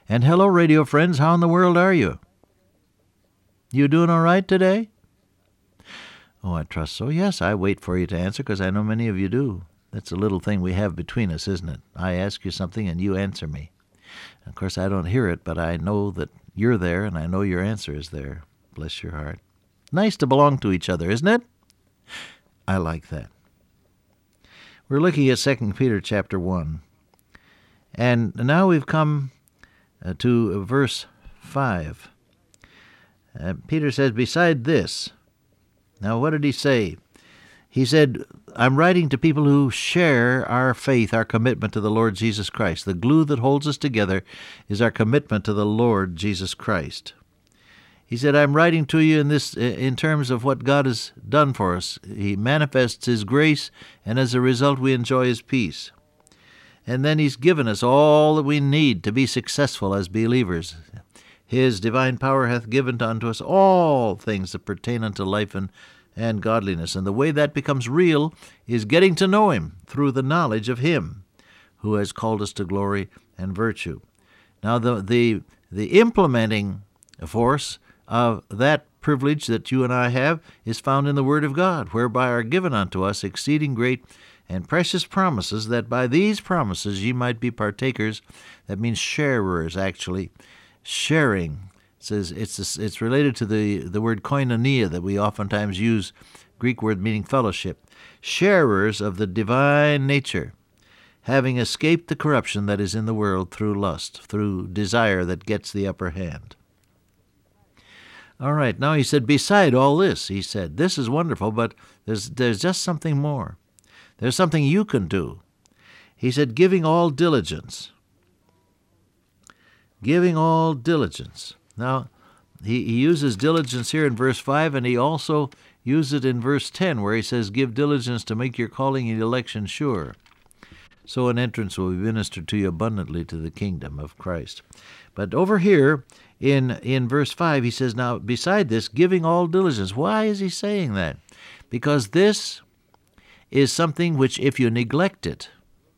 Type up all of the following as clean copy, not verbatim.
And hello, radio friends. How in the world are you? You doing all right today? Oh, I trust so. Yes, I wait for you to answer because I know many of you do. That's a little thing we have between us, isn't it? I ask you something and you answer me. Of course, I don't hear it, but I know that you're there and I know your answer is there. Bless your heart. Nice to belong to each other, isn't it? I like that. We're looking at 2 Peter chapter 1. And now we've come to verse 5. Peter says, beside this. Now, what did he say? He said, I'm writing to people who share our faith, our commitment to the Lord Jesus Christ. The glue that holds us together is our commitment to the Lord Jesus Christ. He said, I'm writing to you in terms of what God has done for us. He manifests His grace, and as a result, we enjoy His peace. And then He's given us all that we need to be successful as believers. His divine power hath given unto us all things that pertain unto life and godliness. And the way that becomes real is getting to know Him through the knowledge of Him who has called us to glory and virtue. Now, the implementing force of that privilege that you and I have is found in the Word of God, whereby are given unto us exceeding great and precious promises, that by these promises ye might be partakers. That means sharers, actually. Sharing. It says it's related to the word koinonia that we oftentimes use, Greek word meaning fellowship. Sharers of the divine nature, having escaped the corruption that is in the world through lust, through desire that gets the upper hand. All right, now he said, beside all this, he said, this is wonderful, but there's just something more. There's something you can do. He said, giving all diligence. Giving all diligence. Now, he uses diligence here in verse 5, and he also uses it in verse 10, where he says, give diligence to make your calling and election sure. So an entrance will be ministered to you abundantly to the kingdom of Christ. But over here in verse 5, he says, now, beside this, giving all diligence. Why is he saying that? Because this is something which, if you neglect it,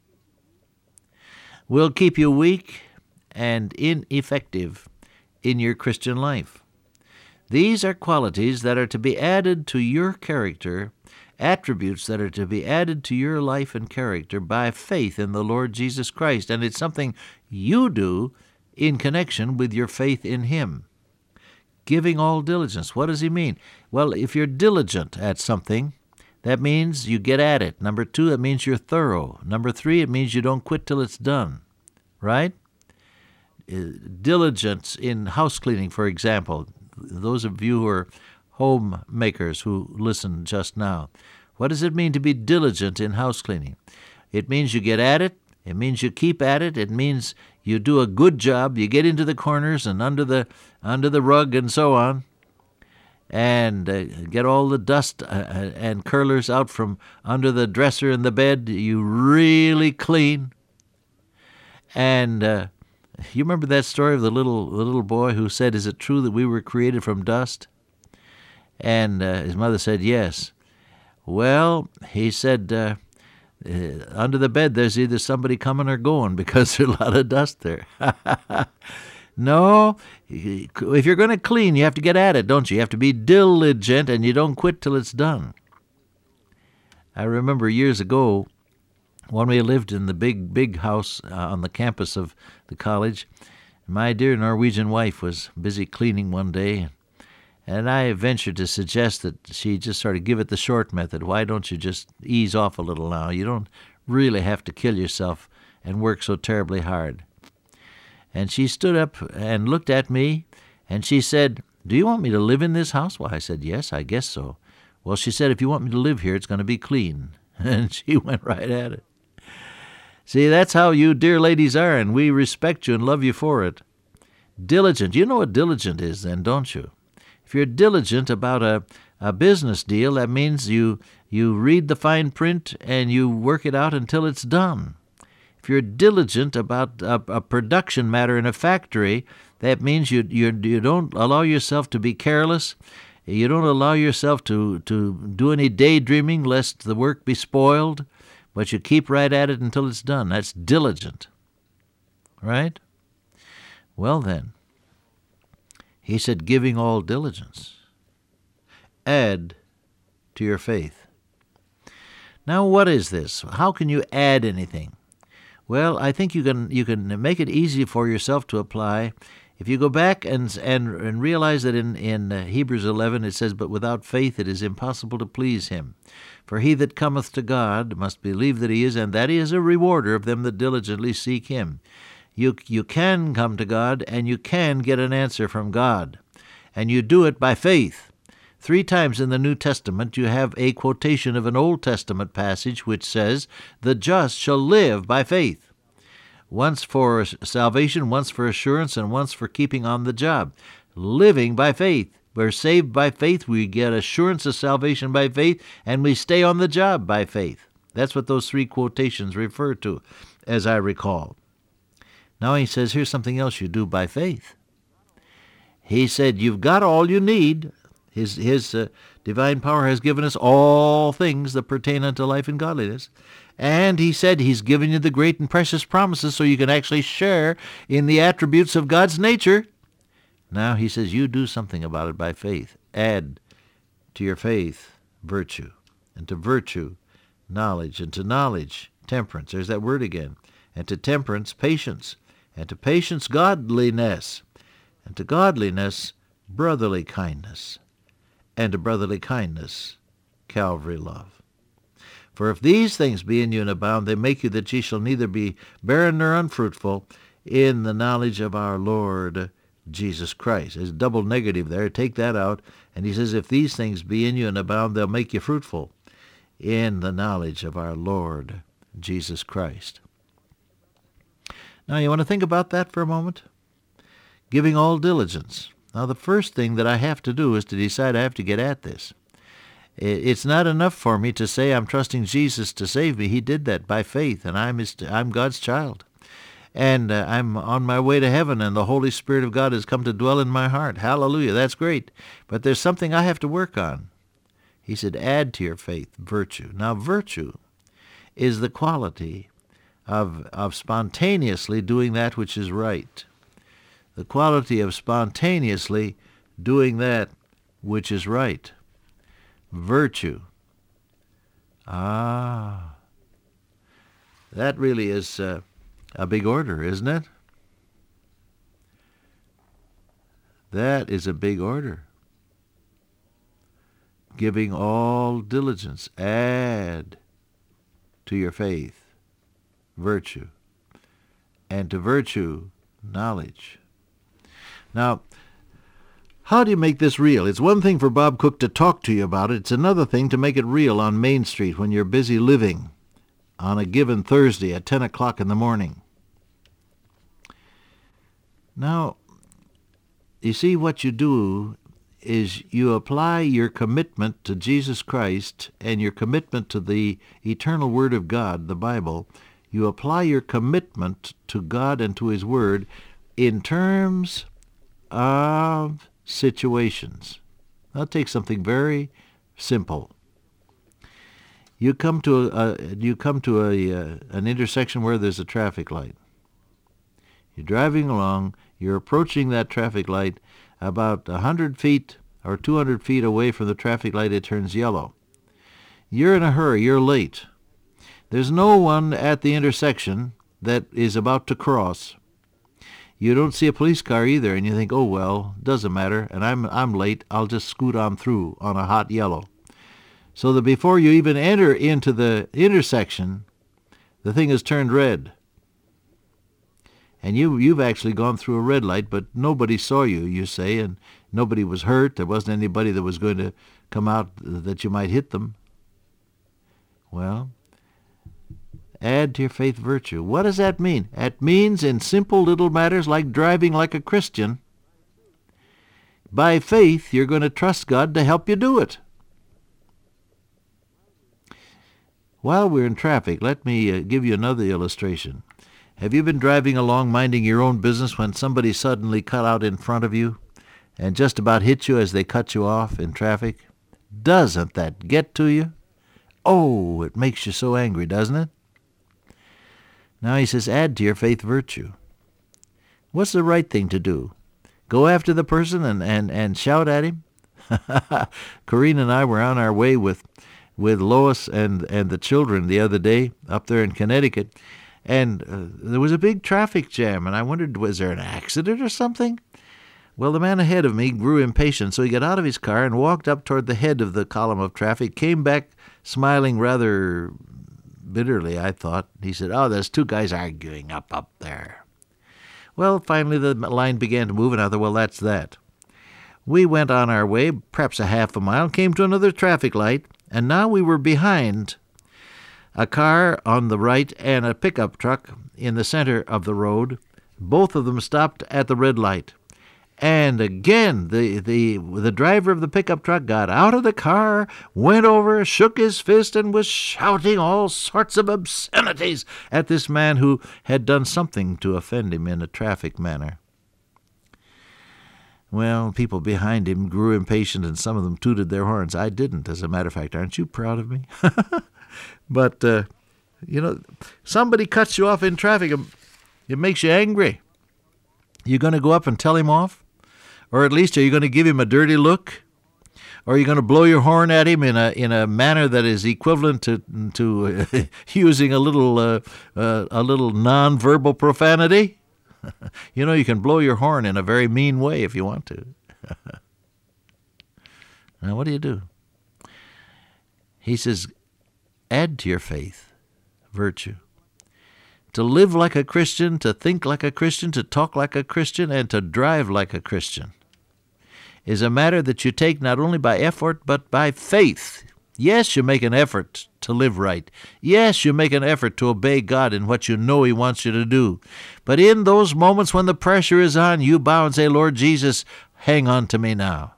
will keep you weak and ineffective in your Christian life. These are qualities that are to be added to your character, attributes that are to be added to your life and character by faith in the Lord Jesus Christ. And it's something you do in connection with your faith in Him. Giving all diligence. What does he mean? Well, if you're diligent at something, that means you get at it. Number 2, it means you're thorough. Number 3, it means you don't quit till it's done. Right? Diligence in house cleaning, for example. Those of you who are homemakers who listened just now. What does it mean to be diligent in house cleaning? It means you get at it. It means you keep at it. It means you do a good job. You get into the corners and under the rug and so on, and get all the dust and curlers out from under the dresser and the bed. You really clean. And you remember that story of the little boy who said, "Is it true that we were created from dust?" And his mother said, "Yes." Well, he said, under the bed there's either somebody coming or going because there's a lot of dust there. No, if you're going to clean, you have to get at it, don't you? You have to be diligent, and you don't quit till it's done. I remember years ago when we lived in the big house on the campus of the college, my dear Norwegian wife was busy cleaning one day, and I ventured to suggest that she just sort of give it the short method. Why don't you just ease off a little now? You don't really have to kill yourself and work so terribly hard. And she stood up and looked at me, and she said, "Do you want me to live in this house?" Well, I said, "Yes, I guess so." Well, she said, "If you want me to live here, it's going to be clean." And she went right at it. See, that's how you dear ladies are, and we respect you and love you for it. Diligent. You know what diligent is then, don't you? If you're diligent about a business deal, that means you read the fine print and you work it out until it's done. If you're diligent about a production matter in a factory, that means you don't allow yourself to be careless. You don't allow yourself to do any daydreaming lest the work be spoiled, but you keep right at it until it's done. That's diligent, right? Well then, he said, giving all diligence, add to your faith. Now, what is this? How can you add anything? Well, I think you can make it easy for yourself to apply. If you go back and realize that in Hebrews 11 it says, "But without faith it is impossible to please him. For he that cometh to God must believe that he is, and that he is a rewarder of them that diligently seek him." You can come to God, and you can get an answer from God, and you do it by faith. 3 times in the New Testament you have a quotation of an Old Testament passage which says, "The just shall live by faith." Once for salvation, once for assurance, and once for keeping on the job. Living by faith. We're saved by faith, we get assurance of salvation by faith, and we stay on the job by faith. That's what those 3 quotations refer to, as I recall. Now he says, here's something else you do by faith. He said, you've got all you need. His divine power has given us all things that pertain unto life and godliness. And he said he's given you the great and precious promises so you can actually share in the attributes of God's nature. Now he says you do something about it by faith. Add to your faith virtue, and to virtue knowledge, and to knowledge temperance. There's that word again. And to temperance patience, and to patience godliness, and to godliness brotherly kindness, and to brotherly kindness Calvary love. For if these things be in you and abound, they make you that ye shall neither be barren nor unfruitful in the knowledge of our Lord Jesus Christ. There's a double negative there. Take that out. And he says, if these things be in you and abound, they'll make you fruitful in the knowledge of our Lord Jesus Christ. Now, you want to think about that for a moment? Giving all diligence. Now, the first thing that I have to do is to decide I have to get at this. It's not enough for me to say I'm trusting Jesus to save me. He did that by faith, and I'm God's child. And I'm on my way to heaven, and the Holy Spirit of God has come to dwell in my heart. Hallelujah, that's great. But there's something I have to work on. He said, add to your faith virtue. Now, virtue is the quality of spontaneously doing that which is right. The quality of spontaneously doing that which is right. Virtue. That really is a big order, isn't it? That is a big order. Giving all diligence, add to your faith virtue, and to virtue knowledge. Now, how do you make this real? It's one thing for Bob Cook to talk to you about it. It's another thing to make it real on Main Street when you're busy living on a given Thursday at 10 o'clock in the morning. Now, you see, what you do is you apply your commitment to Jesus Christ and your commitment to the eternal Word of God, the Bible. You apply your commitment to God and to His Word in terms of situations. I'll take something very simple. You come to an intersection where there's a traffic light. You're driving along. You're approaching that traffic light. About 100 feet or 200 feet away from the traffic light, it turns yellow. You're in a hurry. You're late. There's no one at the intersection that is about to cross. You don't see a police car either, and you think, oh, well, doesn't matter, and I'm late. I'll just scoot on through on a hot yellow. So that before you even enter into the intersection, the thing has turned red. And you've actually gone through a red light, but nobody saw you, you say, and nobody was hurt. There wasn't anybody that was going to come out that you might hit them. Well, add to your faith virtue. What does that mean? It means in simple little matters like driving like a Christian, by faith you're going to trust God to help you do it. While we're in traffic, let me give you another illustration. Have you been driving along minding your own business when somebody suddenly cut out in front of you and just about hit you as they cut you off in traffic? Doesn't that get to you? Oh, it makes you so angry, doesn't it? Now he says, add to your faith virtue. What's the right thing to do? Go after the person and shout at him? Corrine and I were on our way with Lois and the children the other day up there in Connecticut, and there was a big traffic jam, and I wondered, was there an accident or something? Well, the man ahead of me grew impatient, so he got out of his car and walked up toward the head of the column of traffic, came back smiling rather bitterly, I thought. He said, "Oh, there's two guys arguing up there." Well, finally the line began to move, and I thought, well, that's that. We went on our way, perhaps a half a mile, came to another traffic light, and now we were behind a car on the right and a pickup truck in the center of the road. Both of them stopped at the red light. And again, the driver of the pickup truck got out of the car, went over, shook his fist, and was shouting all sorts of obscenities at this man who had done something to offend him in a traffic manner. Well, people behind him grew impatient, and some of them tooted their horns. I didn't, as a matter of fact. Aren't you proud of me? But, somebody cuts you off in traffic. It makes you angry. You going to go up and tell him off? Or at least, are you going to give him a dirty look? Or are you going to blow your horn at him in a manner that is equivalent to using a little nonverbal profanity? You can blow your horn in a very mean way if you want to. Now, what do? He says, add to your faith virtue. To live like a Christian, to think like a Christian, to talk like a Christian, and to drive like a Christian is a matter that you take not only by effort, but by faith. Yes, you make an effort to live right. Yes, you make an effort to obey God in what you know He wants you to do. But in those moments when the pressure is on, you bow and say, Lord Jesus, hang on to me now.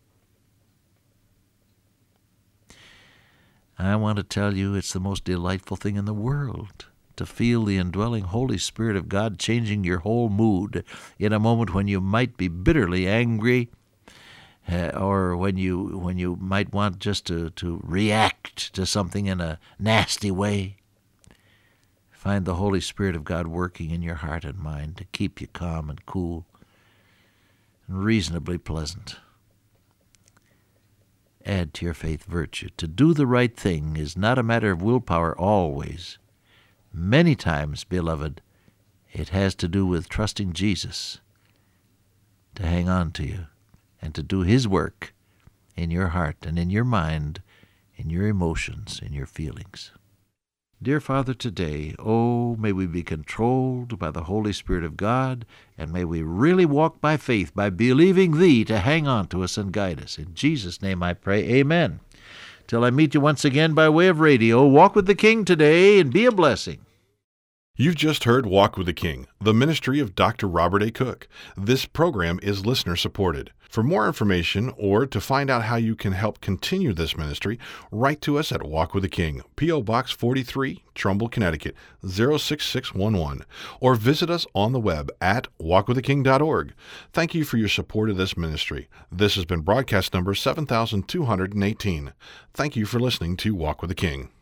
I want to tell you it's the most delightful thing in the world to feel the indwelling Holy Spirit of God changing your whole mood in a moment when you might be bitterly angry, or when you might want just to react to something in a nasty way. Find the Holy Spirit of God working in your heart and mind to keep you calm and cool and reasonably pleasant. Add to your faith virtue. To do the right thing is not a matter of willpower always. Many times, beloved, it has to do with trusting Jesus to hang on to you and to do His work in your heart and in your mind, in your emotions, in your feelings. Dear Father, today, may we be controlled by the Holy Spirit of God, and may we really walk by faith, by believing Thee to hang on to us and guide us. In Jesus' name I pray, amen. Till I meet you once again by way of radio, walk with the King today and be a blessing. You've just heard Walk with the King, the ministry of Dr. Robert A. Cook. This program is listener-supported. For more information or to find out how you can help continue this ministry, write to us at Walk with the King, P.O. Box 43, Trumbull, Connecticut, 06611, or visit us on the web at walkwiththeking.org. Thank you for your support of this ministry. This has been broadcast number 7218. Thank you for listening to Walk with the King.